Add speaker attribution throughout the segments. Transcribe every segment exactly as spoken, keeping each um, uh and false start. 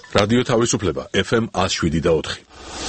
Speaker 1: რადიო თავისუფლება ეფ ემ one oh seven და four.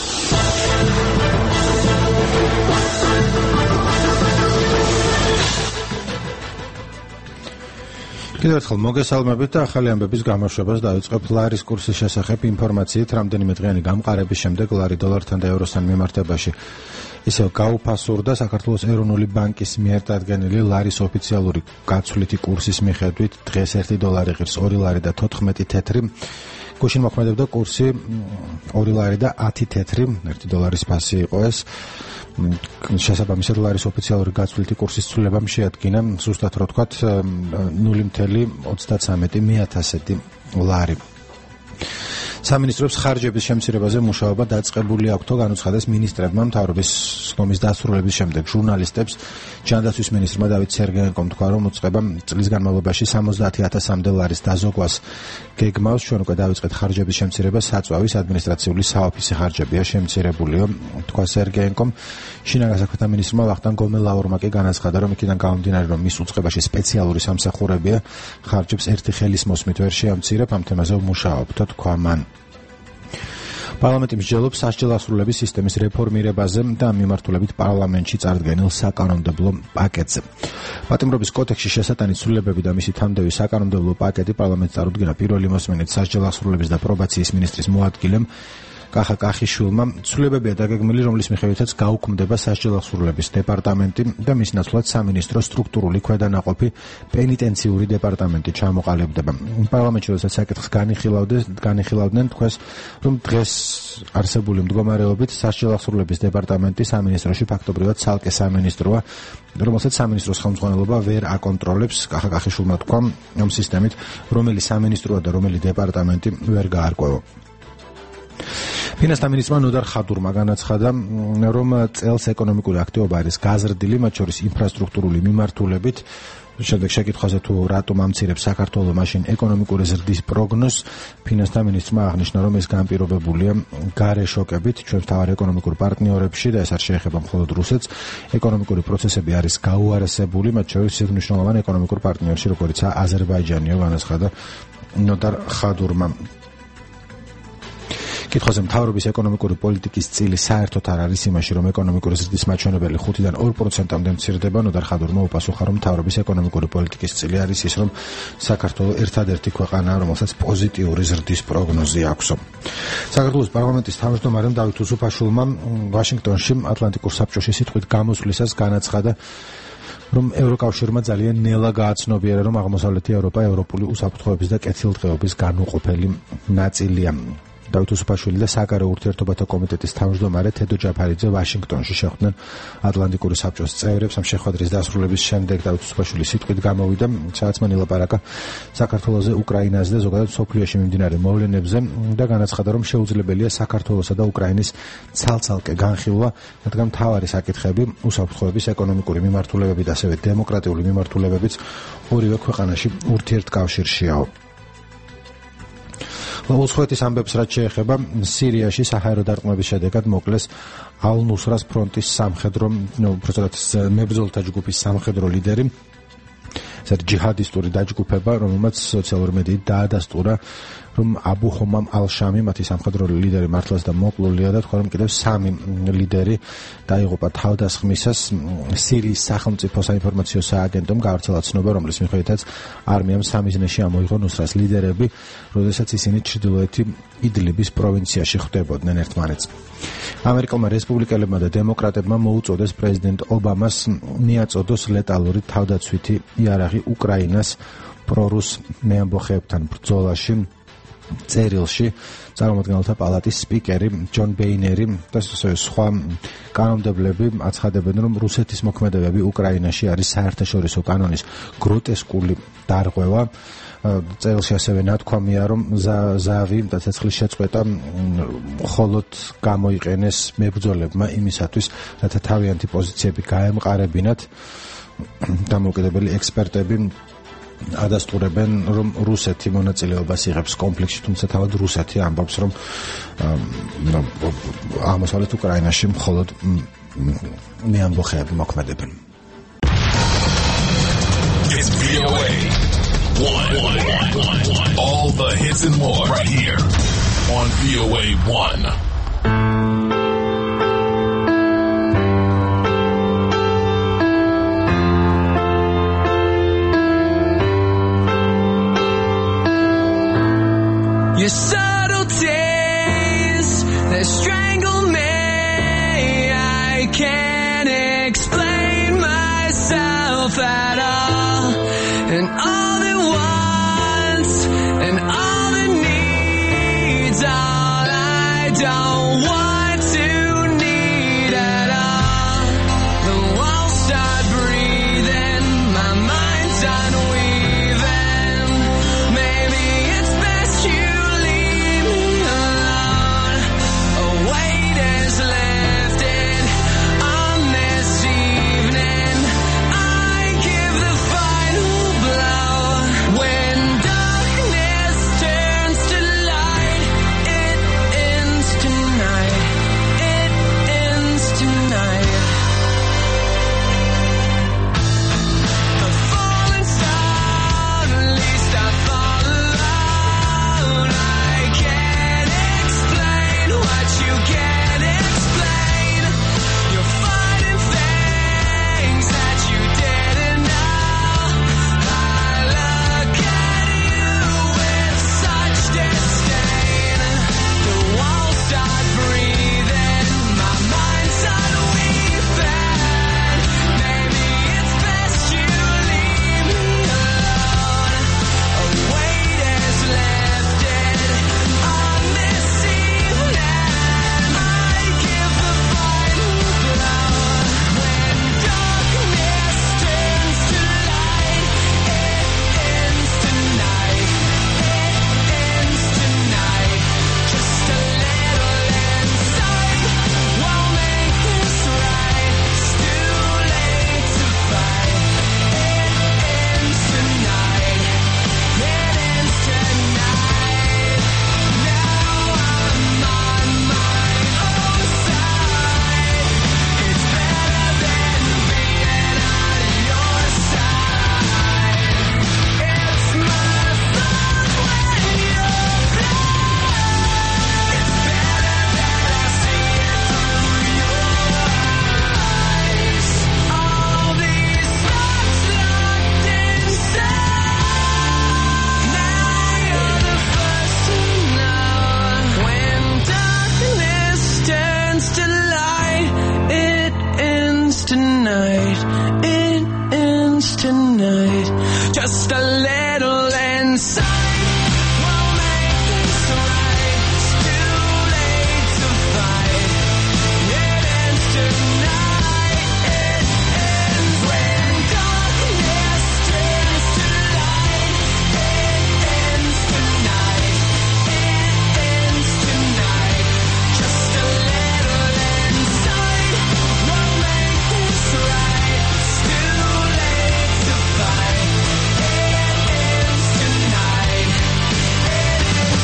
Speaker 2: კიდევ ერთხელ მოგესალმებით და ახალი ამბების გამოშვებას დავიწყებ ლარის კურსის შესახებ ინფორმაციით. რამდენიმე დღიანი გამყარების შემდეგ ლარი დოლართან და ევროსთან მიმართებაში ისევ გაუფასურდა. საქართველოს ეროვნული ბანკის მიერ დადგენილი ლარის ოფიციალური გაცვლითი კურსის მიხედვით დღეს ერთი დოლარი ღირს ორი ლარი და თოთხმეტი თეთრი. გუშინ მოქმედებდა კურსი ორი ლარი და ათი თეთრი, ერთი დოლარის ფასი იყო ეს. შესაბამისად ლარის ოფიციალური გაცვლითი კურსის ცვლილებამ შეადგინა ზუსტად რო ვთქვათ ნული ათეული ოცდათვრამეტი მეათასედი ლარი. სამინისტროს ხარჯების შემცირებაზე მუშაობა დაწყებული აქვთო განუცხადეს მინისტრებმა. მთავრობის სხდომის დასრულების შემდეგ ჟურნალისტებს ჯანდაცვის მინისტრმა დავით სერგეენკომ თქვა, რომ უწყება წლის განმავლობაში სამოცდაათი ათასამდე ლარის დაზოგვას გეგმავს. ჩვენ უკვე დავიწყეთ ხარჯების შემცირება, საწვავის ადმინისტრაციული საოფისე ხარჯებია შემცირებულიო, თქვა სერგეენკომ. შინაგან საქმეთა მინისტრმა ვახტანგ გომელაურმა კი განაცხადა, რომ იქიდან გამომდინარე, რომ მის უწყებაში სპეციალური სამსახურებია, ხარჯებს ერთი ხელის მოსმით ვერ შეამცირებ, ამ თემაზე ვმუშაობთ, თქვა მან. პარლამენტი მსჯელობს სასჯელასრულების სისტემის რეფორმირებაზე და მიმართულებით პარლამენტში წარდგენილ საკანონმდებლო პაკეტზე. პატიმრობის კოდექსში შესატანი ცვლილებები და მისი თანმდევი საკანონმდებლო პაკეტი პარლამენტს წარუდგინა პირველი მოსმენით სასჯელასრულების და პრობაციის მინისტრის მოადგილემ კახა კახიშვილმა. ცვლილებებია დაგეგმილი, რომლის მიხედვითაც გაუქმდება სასჯელასრულების დეპარტამენტი და მის ნაცვლად სამინისტრო სტრუქტურული ქვედანაყოფი პენიტენციური დეპარტამენტი ჩამოყალიბდება. პარლამენტში როდესაც საკითხს განიხილავდნენ, თქვეს, რომ დღეს არსებული მდგომარეობით სასჯელასრულების დეპარტამენტი სამინისტროში ფაქტობრივად ცალკე სამინისტროა, რომელსაც სამინისტროს ხელმძღვანელობა ვერ აკონტროლებს. კახა კახიშვილმა თქვა, ამ სისტემით რომელი სამინისტროა და რომელი დეპარტამენტი ვერ გაარკვევა. ფინანსთა მინისტრმა ნოდარ ხადურმა განაცხადა, რომ წელს ეკონომიკური აქტივობა არის გაზრდილი, მათ შორის ინფრასტრუქტურული მიმართულებით. შემდეგ შეკითხვაზე თუ რატომ ამცირებს საქართველოს მაშინ ეკონომიკური ზრდის პროგნოზს, ფინანსთა მინისტრმა აღნიშნა, რომ ეს განპირობებულია გარე შოკებით ჩვენ მთავარ ეკონომიკურ პარტნიორებში და ეს არ შეეხება მხოლოდ რუსეთს. ეკონომიკური პროცესები არის გაუარესებული, მათ შორის მნიშვნელოვან ეკონომიკურ პარტნიორში, როგორიცაა აზერბაიჯანიო, განაცხადა ნოდარ ხადურმა. კითხვაზე მთავრობის ეკონომიკური პოლიტიკის წილი საერთოდ არ არის იმაში, რომ ეკონომიკური ზრდის მაჩვენებელი ხუთიდან ორ პროცენტამდე მცირდება. ნოდარ ხადურმა უპასუხა, რომ მთავრობის ეკონომიკური პოლიტიკის წილი არის ის, რომ საქართველოს ერთადერთი ქვეყანაა, რომელსაც პოზიტიური ზრდის პროგნოზი აქვს. საქართველოს პარლამენტის თავმჯდომარემ დავით უსუფაშვილმა ვაშინგტონში ატლანტიკურ საბჭოში სიტყვით გამოსვლისას განაცხადა, რომ ევროკავშირმა ძალიან ნელა გააცნობიერა, რომ აღმოსავლეთი ევროპა ევროპული უსაფრთხოების და კეთილდღეობის განუყოფელი ნაწილია. დავით უსუფაშვილი და საგარეო ურთიერთობათა კომიტეტის თავმჯდომარე თედო ჯაფარიძე ვაშინგტონში შეხვდნენ ატლანტიკური საბჭოს წევრებს. ამ შეხვედრის დასრულების შემდეგ დავით უსუფაშვილი სიტყვით გამოვიდა, სადაც მან ილაპარაკა საქართველოზე, უკრაინაზე და ზოგადად მსოფლიოში მიმდინარე მოვლენებზე და განაცხადა, რომ შეუძლებელია საქართველოსა და უკრაინის ცალ-ცალკე განხილვა, რადგან მთავარი საკითხები უსაფრთხოების ეკონომიკური მიმართულებები და ასევე დემოკრატიული მიმართულებებიც ორივე ქვეყანაში ურთიერთკავშირშიაო. უცხოეთის ამბებს რაც შეეხება სირიაში საჰაერო დარტყმების შედეგად მოკლეს ალ-ნუსრას ფრონტის სამხედრო, უბრალოდ მებრძოლთა ჯგუფის სამხედრო ლიდერი, ეს ჯიჰადისტური დაჯგუფება, რომელმაც სოციალური მედიით დაადასტურა, რომ აბუ ჰომამ ალ-შამი, მათი სამხედრო ლიდერი მართლაც და მოკლულია და თქვა, რომ კიდევ სამი ლიდერი დაიღუპა თავდასხმისას. სირიის სახელმწიფო საინფორმაციო სააგენტომ გავრცელა ცნობა, რომლის მიხედვითაც არმიამ სამიზნეში ამოიღო ნუსრას ლიდერები, როდესაც ისინი ჩრდილოეთი იდლიბის პროვინციაში ხვდებოდნენ ერთმანეთს. ამერიკულმა რესპუბლიკელებმა და დემოკრატებმა მოუწოდეს პრეზიდენტ ობამას მიაწოდოს ლეტალური თავდაცვითი იარაღი უკრაინას პრორუს მეამბოხეებთან ბრძოლაში. წერილში წარმომადგენელთა პალატის სპიკერი ჯონ ბეინერი და სხვა კანონმდებლები აცხადებენ, რომ რუსეთის მოქმედებები უკრაინაში არის საერთაშორისო კანონის გროტესკული დარღვევა. წერილში ასევე ნათქვამია, რომ ზავი და ცეცხლის შეწყვეტა მხოლოდ გამოიყენეს მებრძოლებმა იმისათვის, რათა თავიანთი პოზიციები გაემყარებინათ. დამოუკიდებელი ექსპერტები ადასტურებენ, რომ რუსეთი მონაწილეობას იღებს კონფლიქტში, თუმცა თავად რუსეთი ამბობს, რომ აღმოსავლეთ უკრაინაში მხოლოდ მეამბოხეები მოქმედებენ.
Speaker 3: It's V O A. One, one, one, one, one. All the hits and more right here
Speaker 1: on V O A one.
Speaker 3: Your subtleties, they strangle me. I can't explain myself at all. And all the wants and all the needs, all I don't want to need at all. The walls start breathing, my mind's unweaving. Maybe it's best you leave me alone. A weight is lifted on this evening. I give the final blow. When darkness turns to light, it ends tonight. It ends tonight. The falling star, at least I fall alone. I can't explain what you can't explain. You're fighting things that you didn't know. I look at you with such disdain. The walls start breathing, my mind's unweaving. Maybe it's best you leave me alone. A weight is lifted on this evening. I give the final blow. When darkness turns to light, it ends tonight. It ends tonight. Just a little insight won't make this right. It's too late to fight. It ends tonight. It ends tonight. Now I'm on my own side. It's better than being on your side. It's my fault when you're blind. It's better that I see it through your eyes. All these thoughts locked inside. Now you're the first to know. When darkness turns to light, it ends tonight. It ends tonight. Just a little insight won't make this right. It's too late to fight. It ends tonight. It ends when darkness turns to light. It ends tonight. It ends tonight. Just a little insight won't make this right. It's too late to fight. It ends tonight. It ends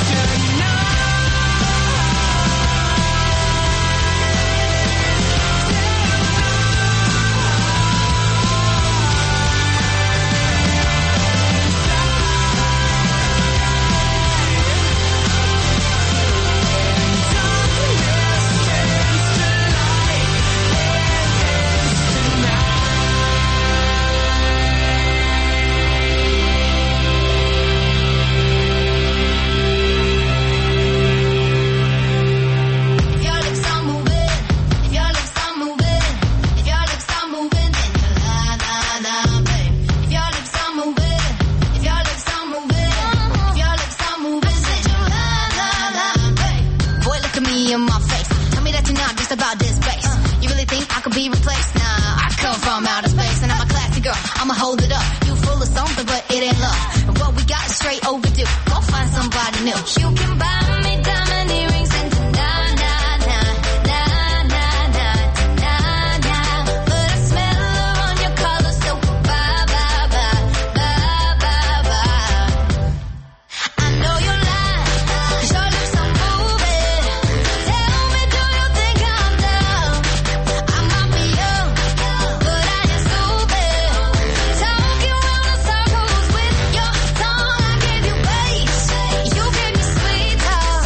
Speaker 3: If your lips are moving, if your lips are moving, if your lips are moving, then you la la la, babe. If your lips are moving, if your lips are moving, if your lips are moving, then you la la la, babe. Boy, look at me in my face. Tell me that you're not just about this bass. You really think I could be replaced? Nah, I come from outer space and I'm a classy girl. I'ma hold it up. You full of something, but it ain't love. And what we got is straight overdue. Go find somebody new. You can buy me diamond earrings and na na na na na na na na. But I smell her on your collar, so bye bye bye bye bye bye. I know you lie, 'cause your lips are moving. Tell me, do you think I'm down? I might be young, but I ain't stupid. Talking round in circles with your tongue. I give you bass, you give me sweet talk.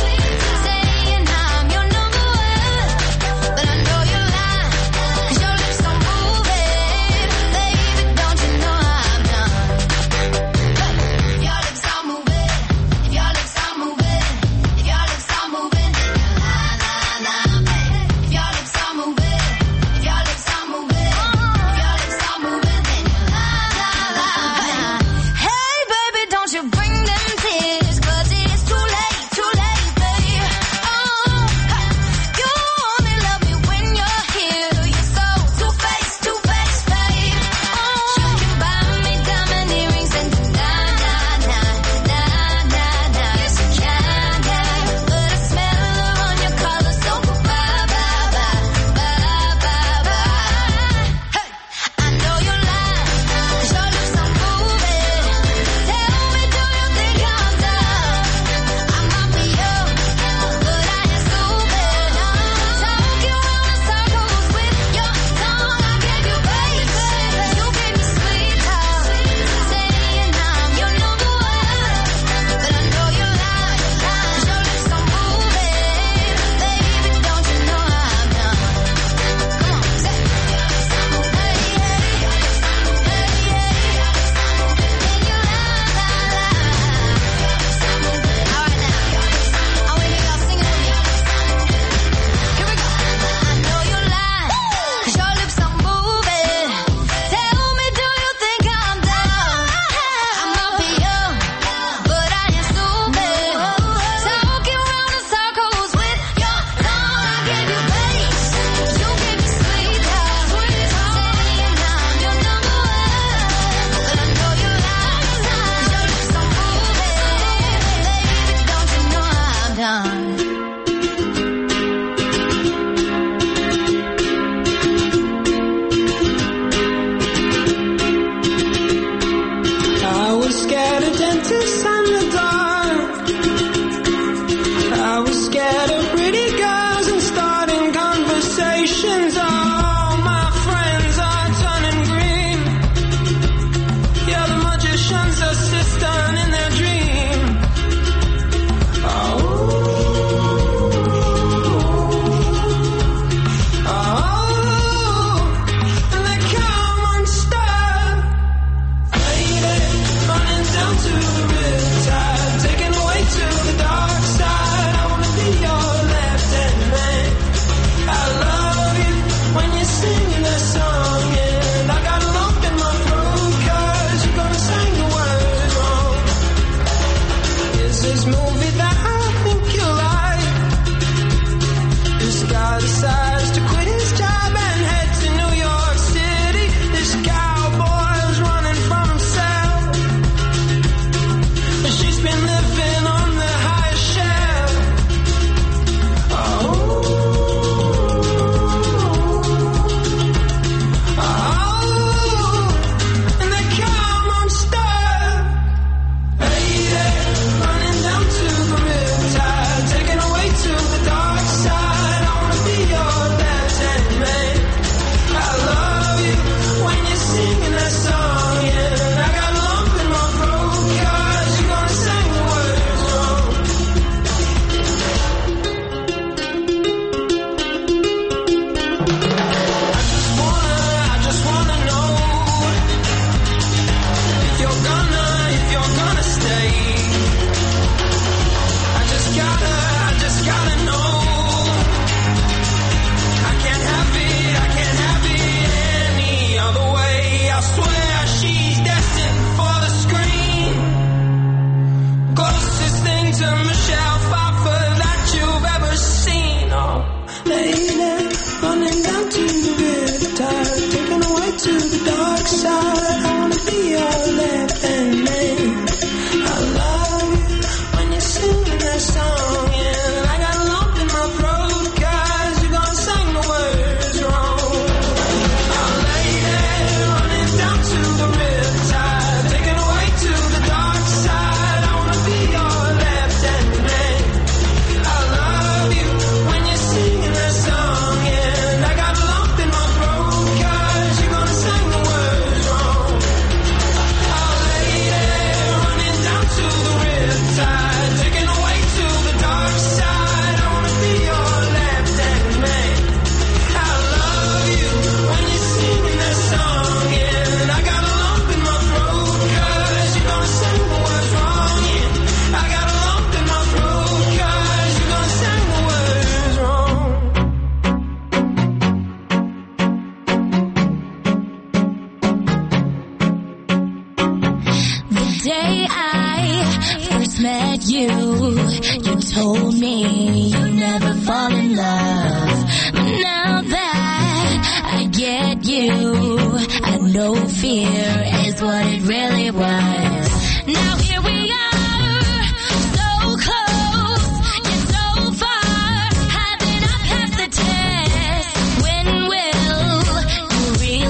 Speaker 3: day I first met you, you told me you never fall in love. But now that I get you, I know fear is what it really was. Now here we are, so close, yet so far. Haven't I passed the test? When will you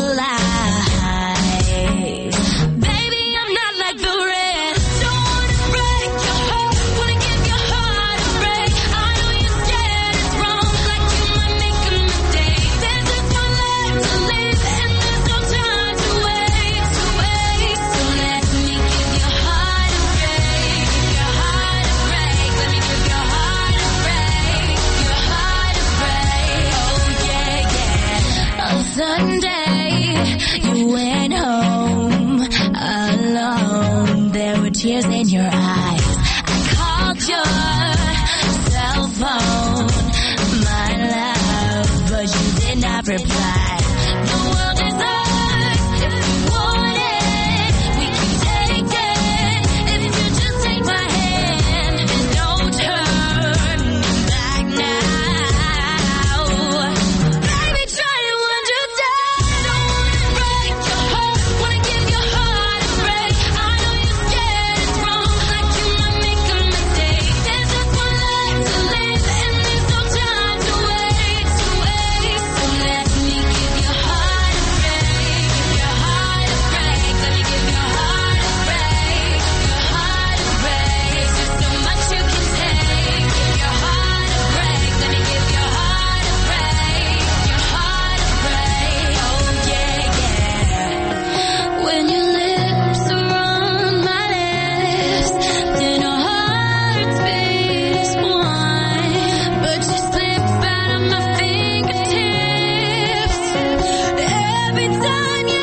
Speaker 3: realize? Baby, I'm not like the rest. Don't wanna break your heart, wanna give your heart a break. I know you're scared it's wrong, like you might make a mistake. There's just one life to live, and there's no time to wait, to wait. So let me give your heart a break, your heart a break. Let me give your heart a break, your heart a break. Oh yeah, yeah. On Sunday, you went home alone. There were tears in your eyes. I called your cell phone, my love, but you did not reply. The world is ours if you want it. We can take it if you just take my hand. There's no turning back now. Baby, try to understand. Don't wanna break your heart, wanna give your heart a break. I know you're scared it's wrong, like you might make a mistake. There's just one life to live, and there's no time to wait, to wait. So let me give your heart a break, your heart a break. Let me give your heart a break, your heart a break. There's so much you can take. Give your heart a break. Let me give your heart a break, your heart a break. Oh yeah, yeah. When your lips are on my lips, then our hearts beat as one. But you slip out of my fingertips every time you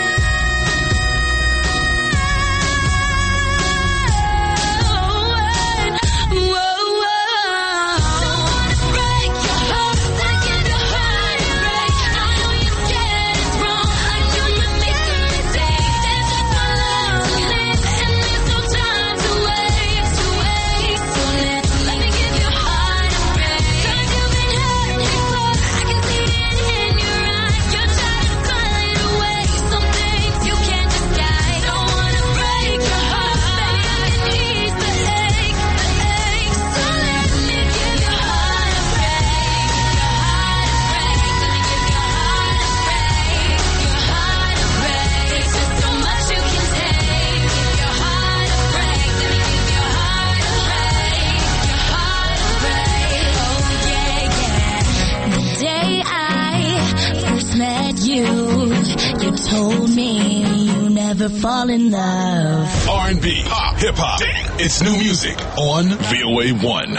Speaker 3: run. Whoa, whoa. Don't wanna break your heart, wanna give your heart a break. I know you're scared it's wrong, like you might make a mistake. There's just one life to live, and there's no time to wait, to wait. So let, let me give your heart a break. 'Cause you've been hurt before, I can see it in your eyes. You're trying to find a way, some things you can't disguise. Don't wanna break your heart, baby, it needs the ache, the ache. So let me give your heart a break, your heart a break. Let me give your heart a break, your heart a break. There's just so much you can take. Give your heart a break. Let me give your heart a break, your heart a break. Oh yeah, yeah. The day I first met you, you told me you never fall in love.
Speaker 1: R and B, pop, hip hop. It's new music on V O A one.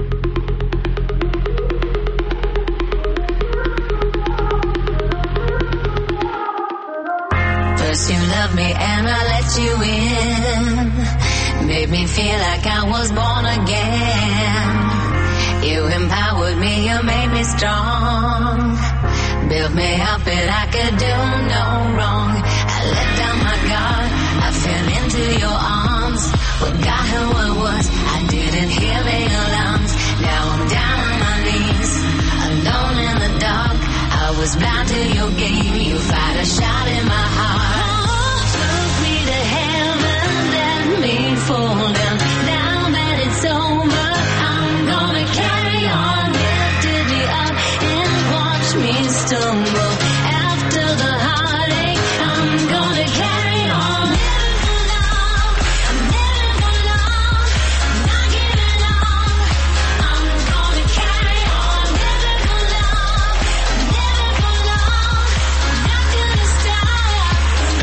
Speaker 3: First you loved me and I let you in. Made me feel like I was born again. You empowered me, you made me strong. Built me up and I could do no wrong. I let down my guard, I fell into your arms. Forgot who I was, I didn't hear the alarms. Now I'm down on my knees, alone in the dark. I was bound to your game, you fired a shot in my heart. Took me to heaven, let me fall down. Now that it's over, I'm gonna carry on. Lifted me up and watch me stumble. After the heartache, I'm gonna carry on. Living for love, I'm living for love. I'm not giving up, I'm gonna carry on. Living for love, I'm living for love. I'm not gonna stop, I'm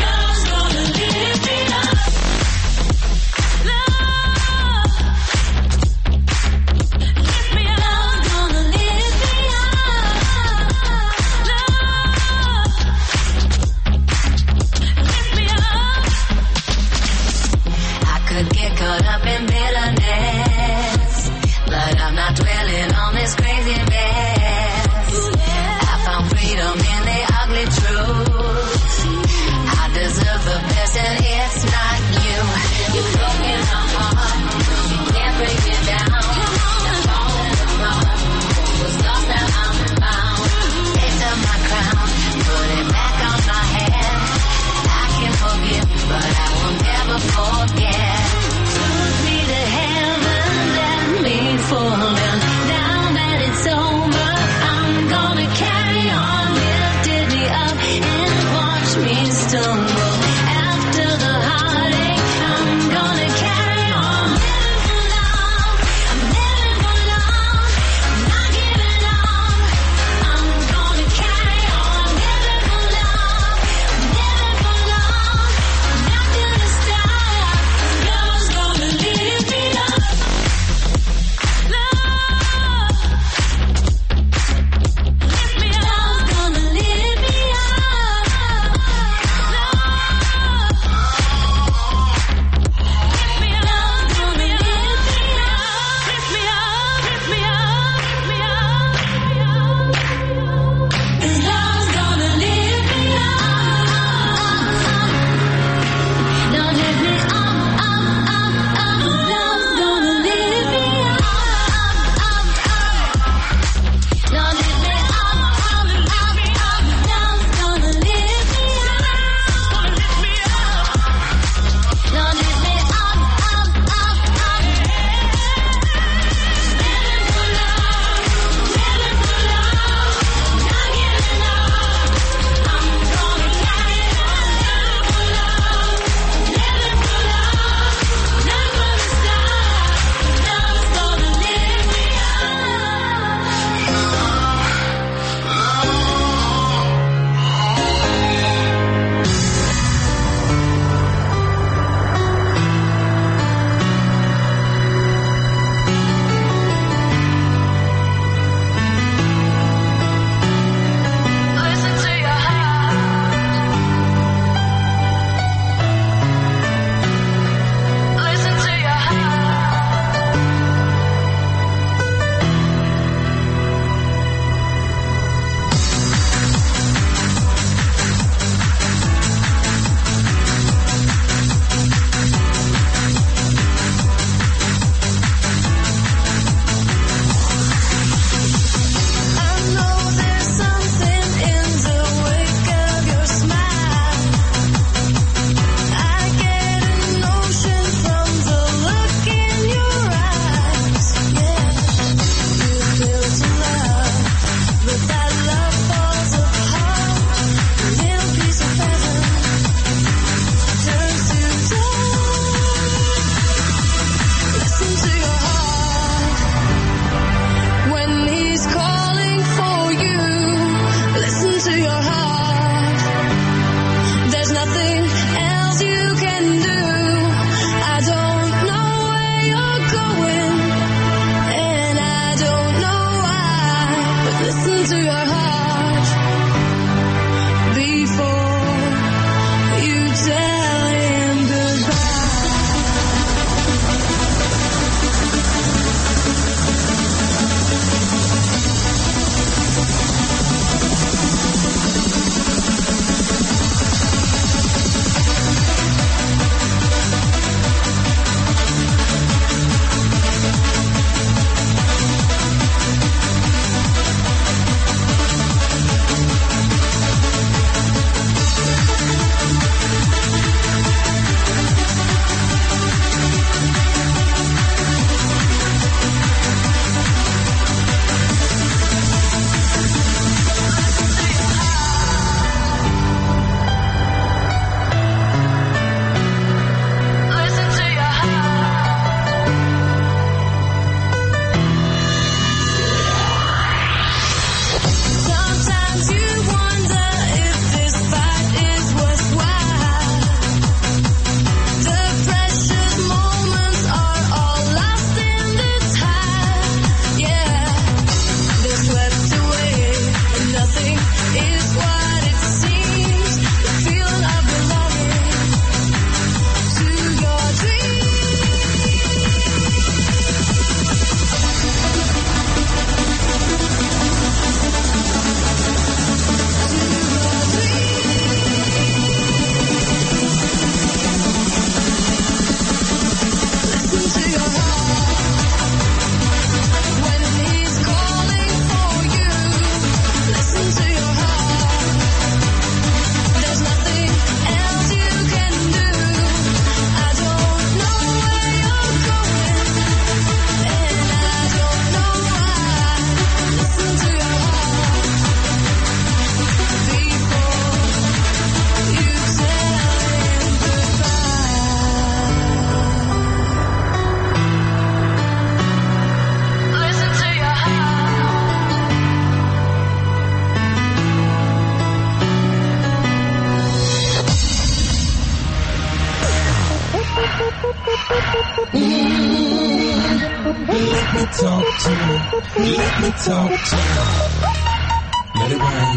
Speaker 4: Let me talk to you. Let me talk to you. Let it rain.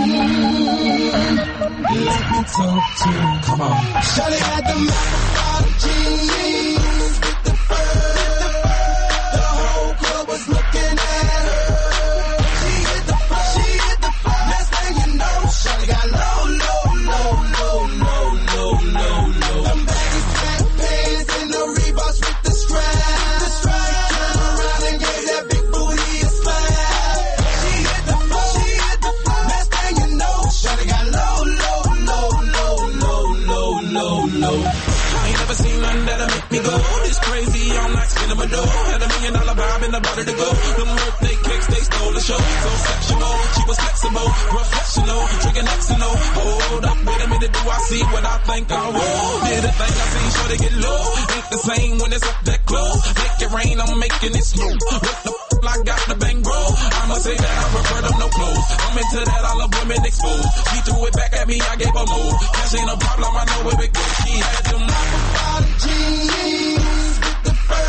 Speaker 4: Let me talk to you. Come on. Shawty had the mouth jeans with the fur. The whole club was looking at her. She hit the floor. She hit the floor. Next thing you know, Shawty got low, low, low, low, low, low, low, low. Them baggy fat pants and the Reeboks with the strap. The strap. Turn around and gave that big booty a slap. She hit the floor. She hit the floor. Next thing you know, Shawty got low, low, low, low, low, low, low, low. I ain't never seen nothing that'll make me go this crazy. I'm like spinning my dough. Had a million dollar vibe and about to go. Them birthday cakes, they stole the show. So sexual, she was flexible, professional, drinking X and O. Hold up, wait a minute, do I see what I think I will? Did a thing I seen, sure to get low. Ain't the same when it's up that close. Make it rain, I'm making it snow. What the f***, I got the bang roll. I'ma say that I prefer them no clothes. I'm into that, I love women exposed. She threw it back at me, I gave her more. Cash ain't a problem, I know where it goes. She had them apple jeans with the fur.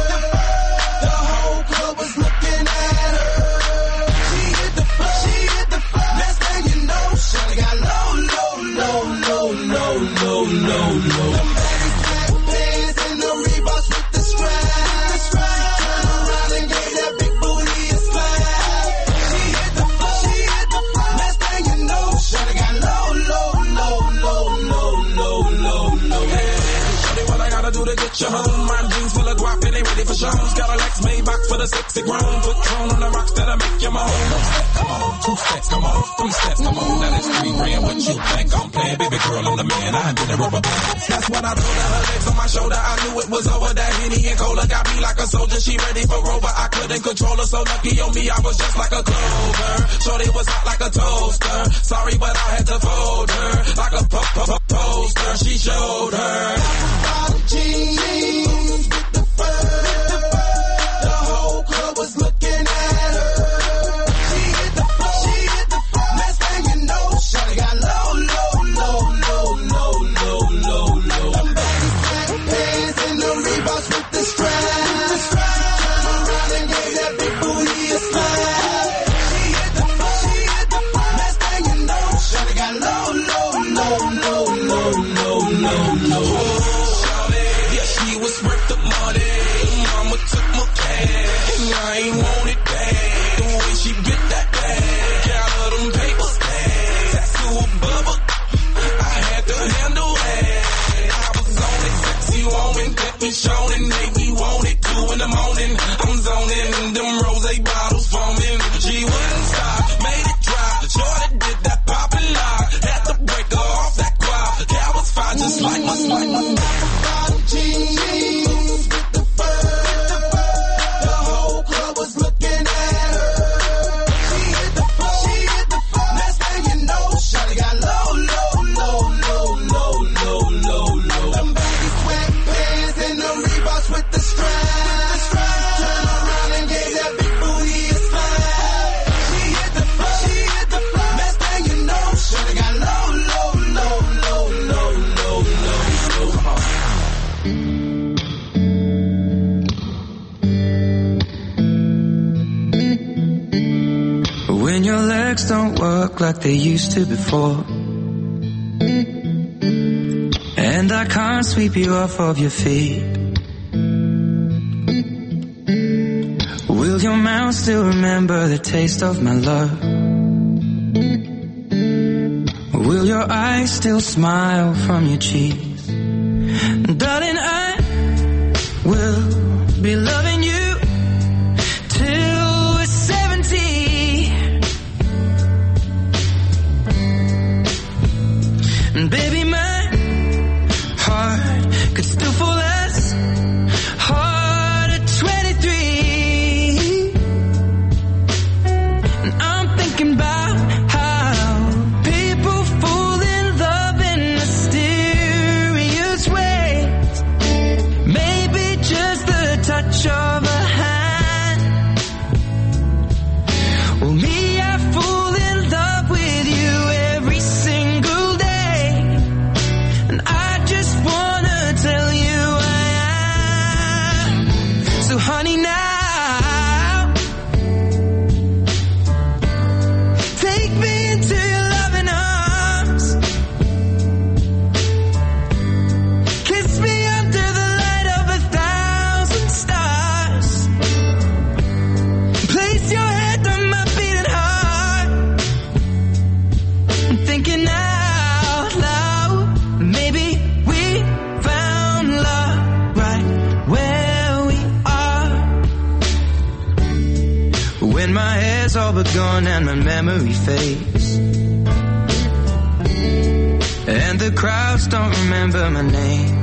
Speaker 4: The whole club was looking at her. She hit the floor. She hit the floor. Next thing you know, Shawty got low, low, low, low, low, low, low, low. Them baggy fat pants and the Reeboks with the strap. The strap. Turn around and gave that big booty a slap. She hit the floor. She hit the floor. Next thing you know, Shawty got low, low, low, low, low, low, low, low. Hey, Shawty, what I gotta do to get you home? My jeans full of guap and they ready for shows. Got a Lex Maybach for the sexy grown. Put Tron on the rocks that'll make you moan. One step, come on. Two steps, come on. Three steps, come on. Now that's three grand. What you think I'm playing? Baby girl, I'm the man. I did a rubber band. That's when I told her her legs on my shoulder. I knew it was over. That Henny and Cola got me like a soldier. She ready for Rover. I couldn't control her. So lucky on me, I was just like a clover. Shorty was hot like a toaster. Sorry, but I had to fold her. Like a po- po- po- poster. She showed her. Jeans with the fur. The whole club was looking at her. She hit the floor. She hit the floor. Next thing you know, Shawty got low, low, low, low, low, low, low, low. Them baggy fat pants and the Reeboks with the strap. The strap. Turn around and gave that big booty a slap. She hit the floor. She hit the floor. Next thing you know, Shawty got low, low, low, low, low, low, low, low. She was worth the money. Mama took my cash, and I ain't want it back. The way she bit that bag, got all them paper stacks. Tattoo a bubble, I had to handle that. I was on it, sexy woman, kept me shown and made me want it. Two in the morning, I'm zoning, them rose bottles foaming. She wouldn't stop, made it drop. Shorty did that pop and lock, had to break her off that quad. Cat was fine, just like my, like my jeans with the fur. The whole club was looking at her. She hit the floor. She hit the floor. Next thing you know, Shawty got low, low, low, low, low, low, low, low. Them baggy sweatpants and the Reeboks with the strap. The strap. Turn around and gave that big booty a slap. She hit the floor. She hit the floor. Next thing you know, Shawty got low, low, low, low, low, low, low, low. Come on.
Speaker 5: When your legs don't work like they used to before, and I can't sweep you off of your feet, will your mouth still remember the taste of my love? Will your eyes still smile from your cheeks? Darling, I will be loving you till we're seventy. And baby, my heart could still fall as hard at twenty-three. And I'm thinking about how people fall in love in mysterious all but gone and my memory fades. And the crowds don't remember my name.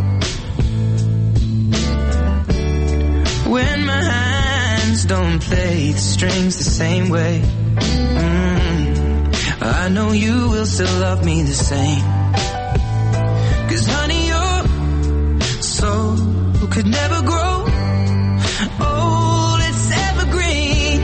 Speaker 5: When my hands don't play the strings the same way, mm, I know you will still love me the same. 'Cause honey, your soul could never grow old, it's evergreen.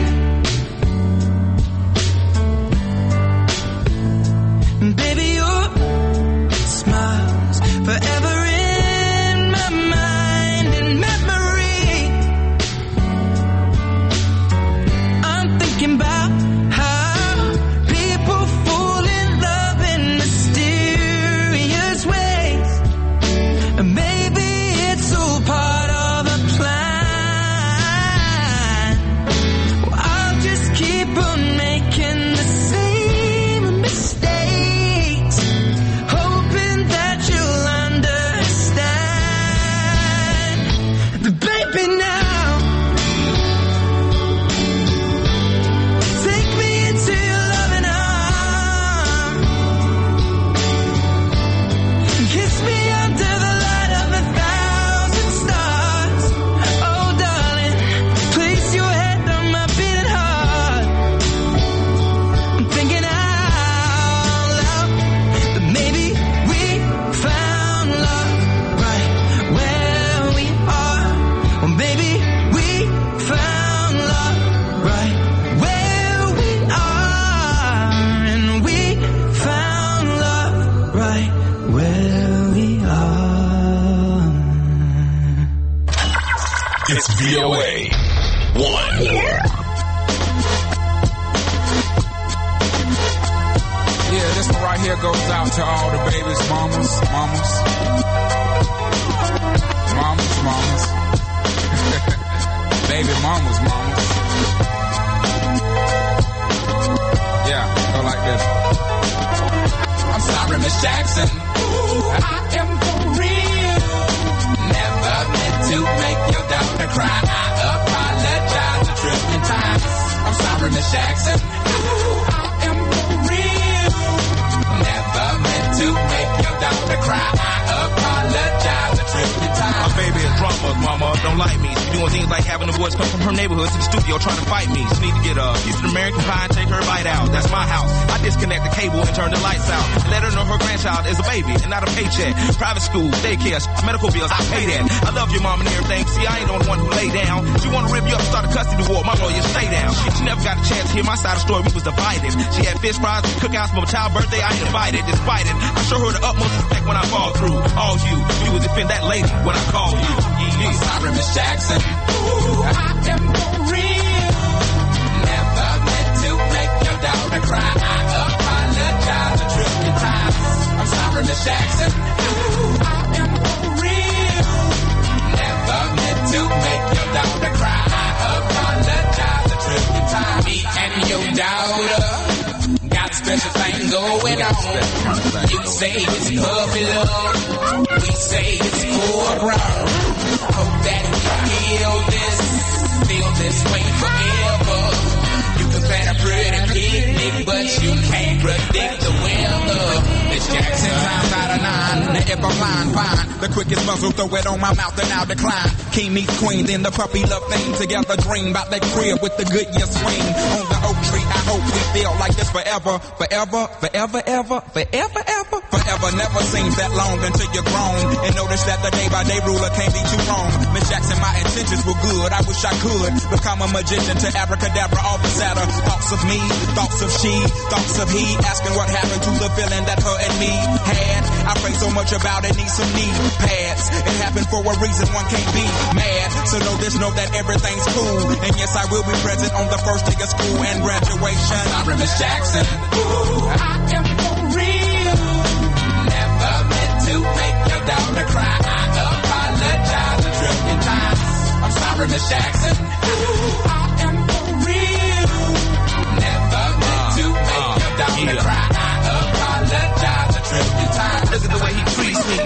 Speaker 5: Baby, your smile's forever in my mind and memory. I'm thinking about how people fall in love in mysterious ways. And maybe it's all part of a plan. Well, I'll just keep on making the same mistakes, hoping that you'll understand. But baby, now take me into your loving arms, kiss me under the light of a thousand stars. Oh darling, place your head on my beating heart. I'm thinking out loud that maybe we found love right where we are. Well, maybe we found love right where we are. And we found love right where we are.
Speaker 1: It's V O A one.
Speaker 6: Yeah, this one right here goes out to all the babies, mamas, mamas. Mamas, mamas. Baby mamas, mamas. Yeah, go like this. I'm sorry, Miss Jackson. Ooh, I am for real. Never meant to make your daughter cry. I apologize a trillion times. I'm sorry, Miss Jackson. Ooh, I am for real. Never meant to make your daughter cry. I apologize a trillion times.
Speaker 7: My baby is drama, mama, don't like me. She doing things like having the boys come from her neighborhood to the studio trying to fight me. She need to get a piece of American pie and take her bite out. That's my house. I disconnect the cable and turn the lights out. Let her know her grandchild is a baby and not a paycheck. Private school, daycare, medical bills, I pay that. I love your mom and everything. See, I ain't the only one who lay down. She wanna rip you up, start a custody war. My lawyer, stay down. She never got a chance to hear my side of the story. We was divided. She had fish fries, cookouts for my child's birthday. I ain't invited. Despite it, I show her the utmost respect when I fall through. All you, you would defend that lady when I call you.
Speaker 6: I'm sorry, Miss Jackson. Ooh, I am for real. Never meant to make your daughter cry. I apologize a trillion times. I'm sorry, Miss Jackson. Ooh, I am for real. Never meant to make your daughter cry. I apologize a trillion times. Me and your daughter got special thing going on. You say it's puppy love. We say it's full grown. Hope that we feel this, feel this way forever. You can plan a pretty picnic, but you can't predict the weather. Miss Jackson times out of nine. Now if I'm lying, fine. The quickest muzzle, throw it on my mouth and I'll decline. King meets queen, then the puppy love thing. Together dream about that crib with the Goodyear swing. On the oak tree, I hope we feel like this forever. Forever, forever, ever, forever, ever. Forever never seems that long until you're grown. And notice that the day by day ruler can't be too wrong. Miss Jackson, my intentions were good. I wish I could become a magician to abracadabra all the sadder. Thoughts of me, thoughts of she, thoughts of he. Asking what happened to the feeling that her and me had. I pray so much about it, need some knee pads. It happened for a reason, one can't be mad. So know this, know that everything's cool. And yes, I will be present on the first day of school and graduation. I'm sorry, Miss Jackson. Ooh, I am for real. Never meant to make your daughter cry. I apologize a trillion times. I'm sorry, Miss Jackson. Ooh, I am for real. Never meant to make your daughter cry. I apologize a trillion times.
Speaker 7: Look at the way he treats me.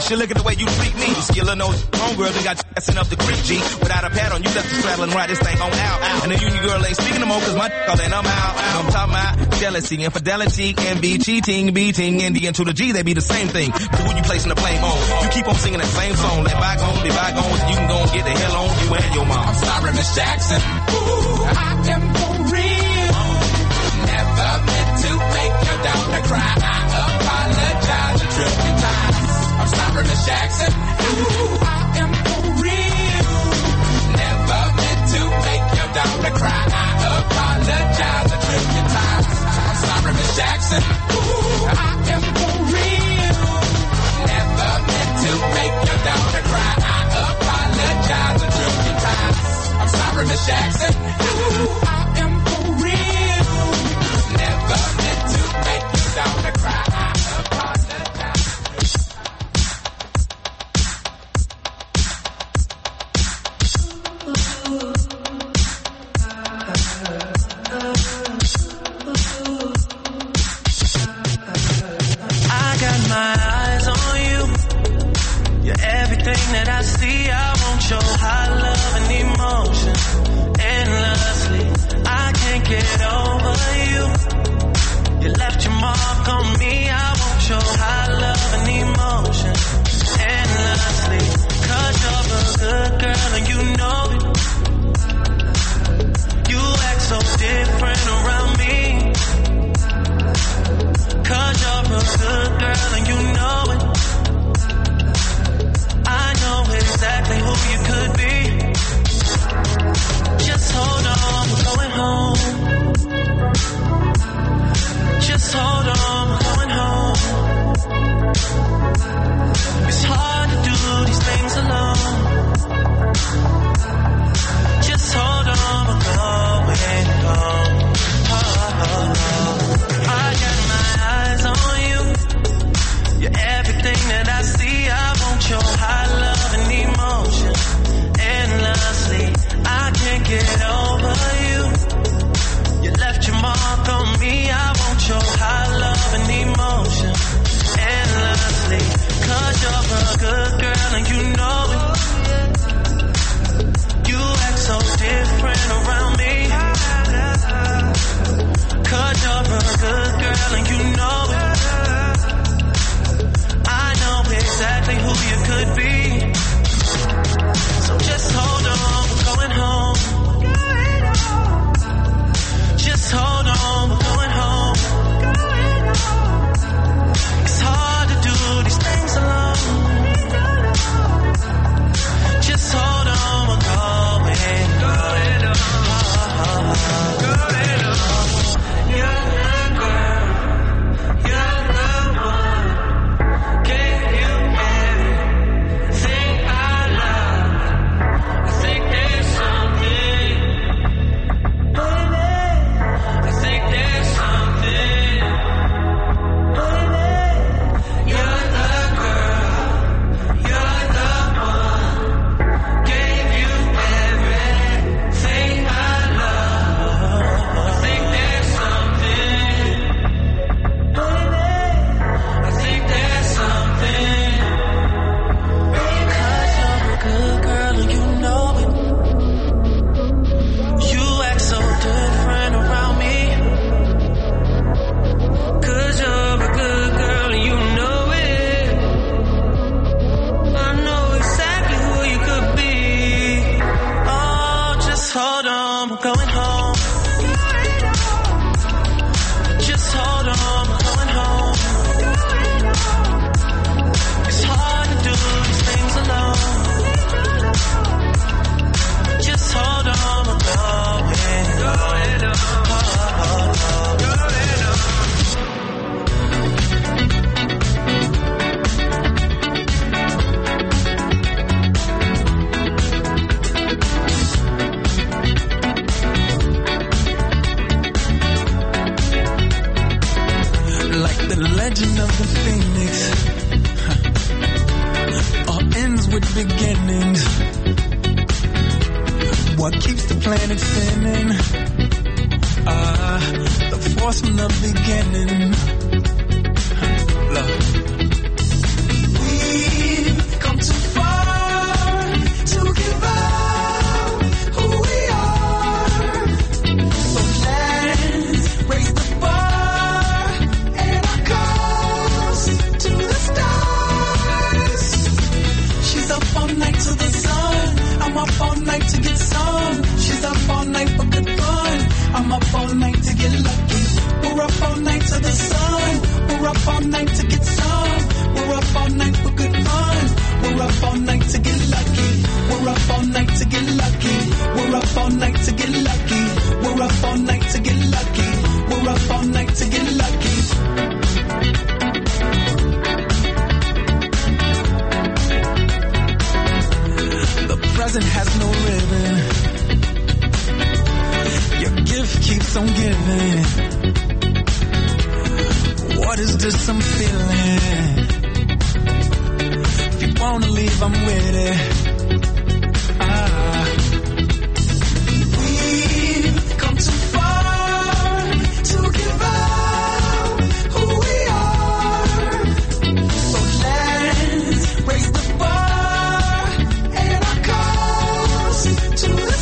Speaker 7: Shit, look at the way you treat me. Skillin' those homegirls and got you assin' up the creek, G. Without a pad on, you left the straddle and ride this thing on out. And the union girl ain't speaking no more, cause my all in, I'm out. I'm talking about jealousy, infidelity, envy, cheating, beating, and the N to the G, they be the same thing. So who you placing the blame on? You keep on singing that same song. Let bygones be bygones, you can go and get the hell on you and your mom.
Speaker 6: I'm sorry, Miss Jackson. Ooh, I am for real. Never meant to make your daughter cry. I apologize a trillion times. I'm sorry, Miss Jackson. Ooh, I am for real. Never meant to make your daughter cry. I apologize a trillion times. I'm sorry, Miss Jackson. Ooh, I am for real. Never meant to make your daughter cry. I apologize a trillion times. I'm sorry, Miss Jackson. Ooh, I am for real. Never meant to make your daughter cry. I apologize.
Speaker 5: I got my eyes on you. You're everything that I see. I want your high love and emotion endlessly. I can't get over you. You left your mark on me. I want your high love and emotion endlessly. Cause you're a good girl and you know it. You act so different around me. Cause you're a good girl and you know it. I know exactly who you could be. Just hold on, we're going home. Just hold on, we're going home. It's hard to do these things alone. Just hold on, we're going home. Oh, oh, oh. I got my eyes on you. You're everything that I see. I want your high love and emotion endlessly. I can't get over you. You left your mark on me. I want your high love and emotion endlessly. Cause you're a good girl and you know it. You act so different around me. Cause you're a good girl and you know it. I know exactly who you could be. So just hold on, we're going home. Just hold on, we're going home. It's hard to do these things alone. Just hold on, we're going, going home. Going home. You're the girl, you're the one. Gave you everything I love. I think there's something, baby. I think there's something, baby. You're the girl, you're the one. Gave you everything I love. I think there's something, baby. I think there's something. Cause you're a good girl and you know it. You act so different around me. Cause you're a good girl and you know it. I know exactly who you could be. Oh, just hold on, we're going home. Just hold on, we're going home. It's hard to do these things alone. Just hold on, we're going, going on. Oh, oh, oh. Going on.
Speaker 8: Like the legend of the phoenix, huh. All ends with beginnings. What keeps the planet spinning? Ah, the force from the beginning. Huh. Love. We up all night to the sun. I'm up all night to get some. She's up all night for good fun. I'm up all night to get lucky. We're up all night to the sun. We're up all night to get some. We're up all night for good fun. We're up all night to get lucky. We're up all night to get lucky. We're up all night to get lucky. We're up all night to get lucky. We're up all night to get lucky. The present has no ribbon. Your gift keeps on giving. What is this I'm feeling? If you wanna leave, I'm with it. Ah. We've come too far to give up who we are. So let's raise the bar and our cause to the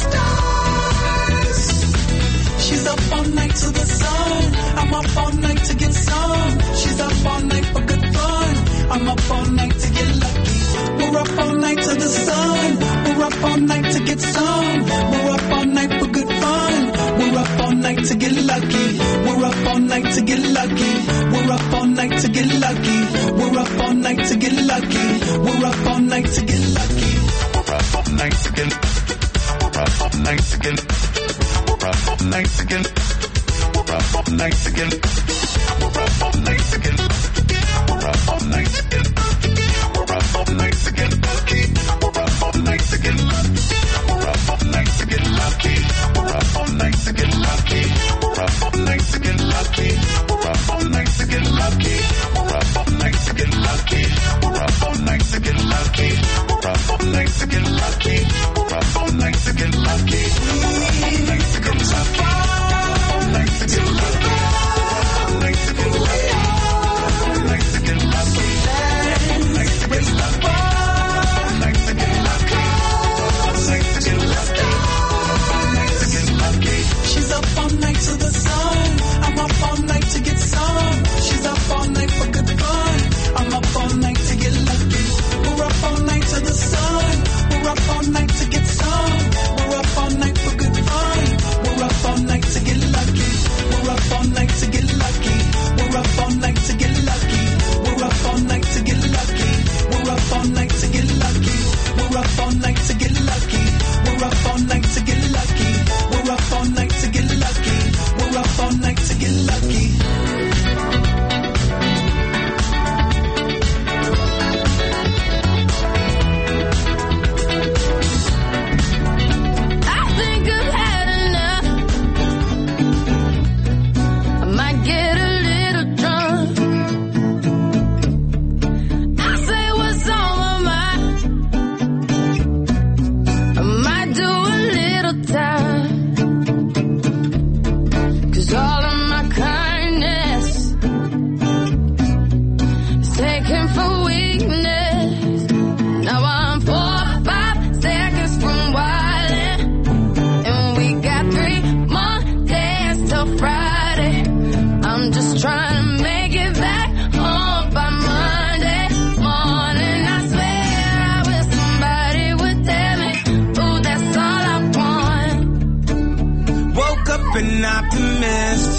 Speaker 8: stars. She's up all night to the sun. I'm up all night to get some. She's up all night for good fun. I'm up all night to get lucky. We're up all night to the sun. We're up all night to get some. We're up all night for good fun. We're up all night to get lucky. We're up all night to get lucky. We're up all night to get lucky. We're up all night to get lucky. We're up all night to get lucky. We're up all night to get. We're up all night to get. We're up all night to get. We're up all night to get. We're up all night to get. We're up all night to get. We're up all night to get lucky. We're up all night to get lucky. We're up all night to get lucky. We're up all night to get lucky. We're up all night to get lucky. We're up all night to get lucky. We're up all night to get lucky. We're up all night to get lucky. We're up all night to get lucky. We're up all night to get lucky. We're up all night to get lucky. All night to get lucky. All night to get lucky. All night to get lucky. All night to get lucky. All night to get lucky. All night to get lucky. All night to get lucky. She's up all night to the sun. I'm up all night to get some. She's up all night for good fun. I'm up all night to get lucky. We're up all night to the sun. We're up all night to get some. We're up all night for good fun. We're up all night to get lucky. We're up all night to get lucky. We're up all night to get lucky. We're up all night to get lucky. We're up all night to get lucky. We're up all night to get lucky. We're up all night to get lucky. We're up all night to get lucky. We're up all night to get lucky.
Speaker 3: I think I've had enough. I might get a little drunk. I say what's on my mind. I might do a little time. 'Cause all of my kindness is taken for weakness. Now I'm four or five seconds from wildin'. And we got three more days till Friday. I'm just trying to make it back home by Monday morning. I swear I wish somebody would tell me, ooh, that's all I want.
Speaker 5: Woke up an optimist.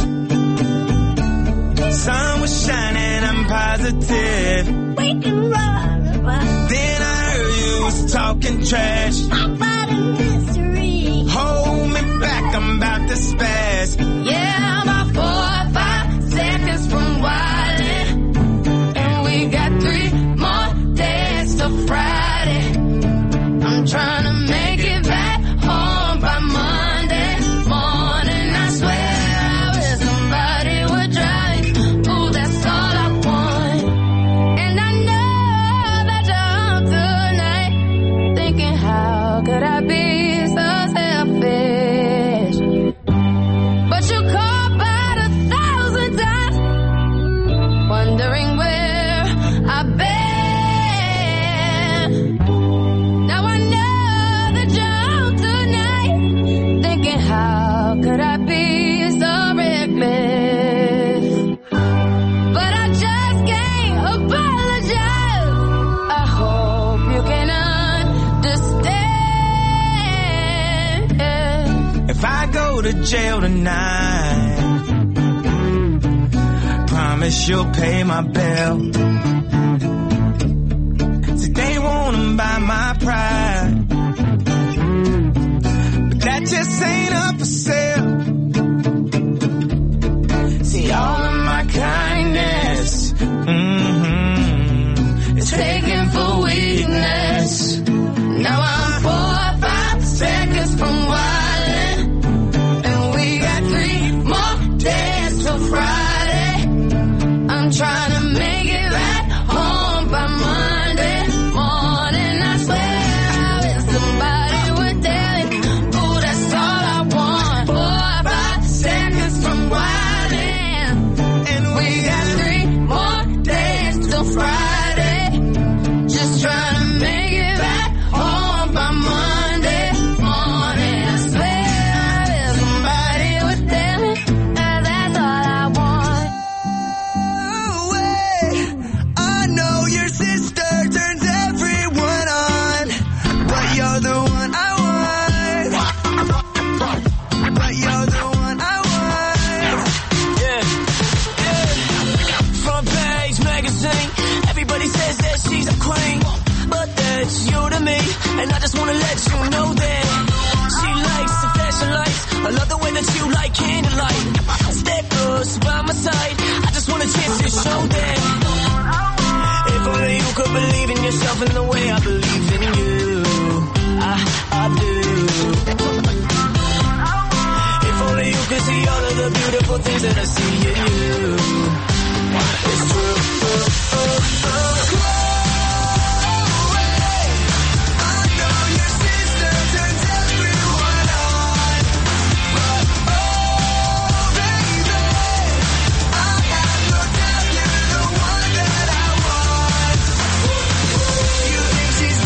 Speaker 5: Sun was shining, I'm positive.
Speaker 3: We can run,
Speaker 5: Then I heard you was talking trash.
Speaker 3: about a mystery.
Speaker 5: Hold me back, I'm about to spaz.
Speaker 3: Yeah, I'm about four or five seconds from wildin'. And we got three more days till Friday. I'm trying to make it back home by Monday morning. I swear I wish somebody would drive. Ooh, that's all I want. And I know that you're up tonight, thinking how could I be so selfish? But you called about a thousand times, wondering where I've been. Now I know that you're on
Speaker 5: to jail tonight. Promise you'll pay my bill. See, they wanna buy my pride, but that just ain't up for sale. See, all of my kindness, mm-hmm, is taken for weakness. Now I'm four or five seconds from wildin', and we got three more days till Friday. I'm trying to make it back home by Monday morning. I swear I wish somebody would tell me, ooh, that's all I want. Four or five seconds from wildin', and we got three more days till Friday. Just trying to make it back home by Monday morning. I swear I wish somebody would tell me that that's all I want.
Speaker 8: Oh, wait. I know your sister turns everyone on, but you're the one I want. But you're the one I want.
Speaker 5: Yeah, yeah. Front page magazine. Everybody says that she's a queen, but that's you to me. And I just wanna let you know that she likes the fashion lights. I love the way that you like candlelight. Step close by my side. I just want a chance to show that. If only you could believe in yourself in the way I believe in you. I, I do. If only you could see all of the beautiful things that I see in you. It's true.
Speaker 8: I know your sister turns everyone on, but oh, baby, I have no doubt you're the one that I want. You think she's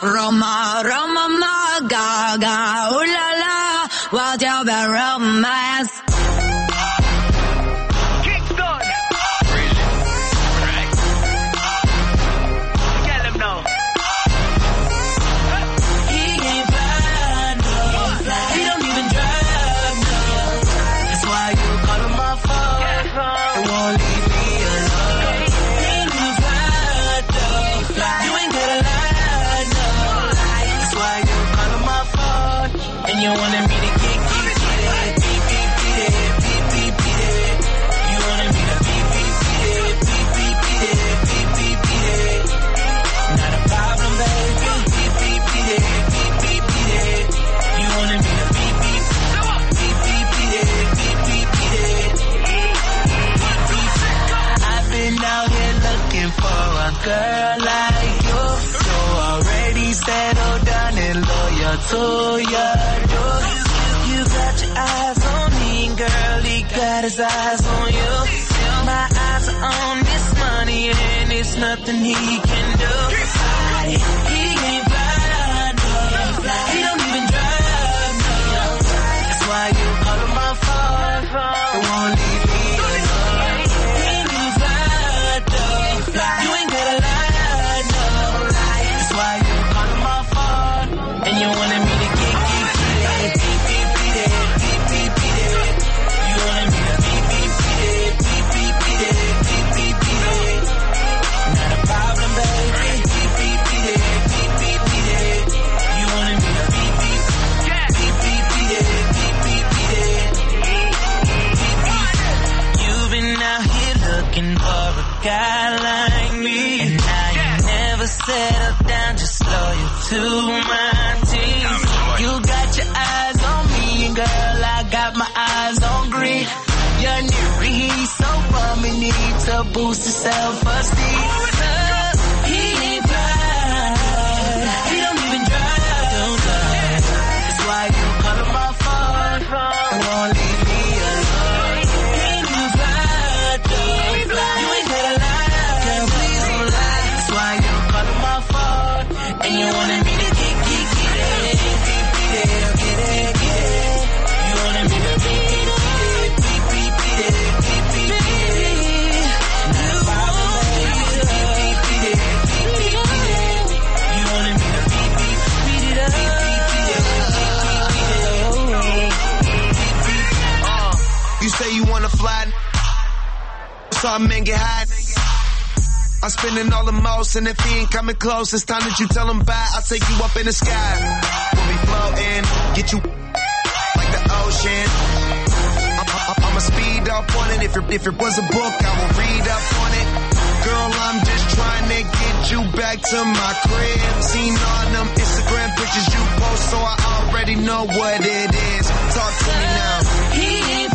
Speaker 3: Roma, Roma, ma, ga, ga, ooh la la, wild y'all about romance.
Speaker 9: Kingston. Really? Right. Tell him no.
Speaker 5: He ain't fly, no. He don't even drive, no. That's why you call him my phone. It won't leave me alone. He ain't even fly, no. You ain't gotta lie, no. That's why you call him my phone. And you wanted me to get, get, get it. Beep, beep, beat it. Beep, beep, beat it. You wanted me to beep, beep, beat it. Beep, beep, beat it. Beep, beep, beat it. Not a problem, baby. Beep, beep, beat it. Beep, beep, beat it. You wanted me to beep, beep. Beep, beep, beat it. Beep, beep, beat it. Beep, beep. I've been out here looking for a girl like you. So already settled down and loyal to you. You got your eyes on me, girl. He got his eyes on you. My eyes are on this money and it's nothing he can do. He ain't fly, no. He don't even drive, no. That's why you call him my phone. It won't leave me alone. He ain't even fly, no. You ain't gotta lie, no. That's why you call him my phone. And you wanted me to get, get, get it. Beep, beep, beat it. Beep, beep, beat it. You wanted me to beep, beep, beat it. Beep, beep, beat it. Beep, beep, beat it. Not a problem, baby. Beep, beep, beat it. Beep, beep, beat it. You wanted me to beep, beep. Beep, beep, beat it. Beep, beep, beat it. Beep, beep. You've been out here looking for a guy like me. And now you never settle down, just loyal to my team. You got your eyes on me, girl, I got my eyes on green. You're near so bummy, need to boost his self-esteem. He ain't fly, he don't even drive, don't drive. That's why you call him my phone. It won't leave me alone. He ain't even fly, don't fly. You ain't gotta lie, girl, please don't lie. That's why you call him my phone. And you wanted me to get, get, get it. Beep, beat it, get it, get it. You wanted me to beep, beep, beat it. Beep, beep, beat it. Beep, beep, beat it. Not a problem, baby. Beep, beep, beat it. Beep, beep, beat it. You wanted me to beep, beep, beat it up. Beep, beep, beat it. Beep, beep, beat it.
Speaker 10: Uh, you say you wanna fly, so I men get high. I'm spending all the most, and if he ain't coming close, it's time that you tell him bye. I'll take you up in the sky. We'll be floating, get you like the ocean. I'm, I'm, I'ma speed up on it. If it, if it was a book, I will read up on it. Girl, I'm just trying to get you back to my crib. Seen all them Instagram pictures you post, so I already know what it is. Talk to me now.
Speaker 5: He ain't